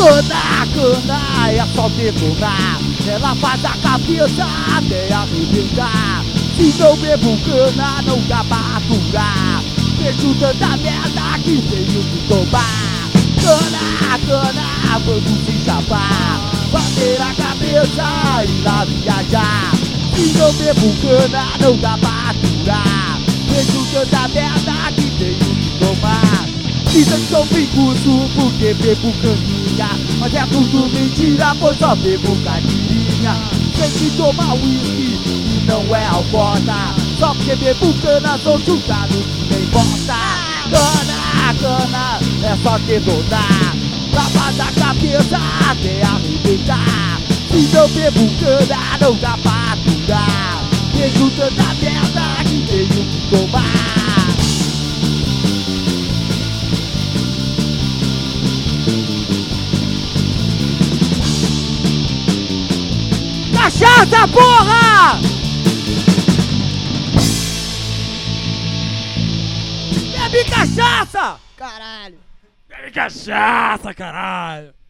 Cana, é só detonar. Ela faz a cabeça até arrebentar. Se não bebo cana, não dá pra aturar. Vejo tanta merda que tenho que tomar. Cana, vamos se chapar. Bater a cabeça e lá viajar. Se não bebo cana, não dá pra aturar. Vejo tanta merda que tenho que tomar. Dizem que sou pinguço porque bebo caninha, mas é tudo mentira, pois só bebo caipirinha. Tem que tomar uísque e não é alcoólatra. Só porque bebo cana, sou julgado que nem bosta. Cana, é só detonar. Lava da cabeça até arrebentar. Se não bebo cana, não dá pra aturar. Vejo tanta merda que tenho que tomar. Cachaça, porra! Bebe cachaça! Caralho. Bebe cachaça, caralho!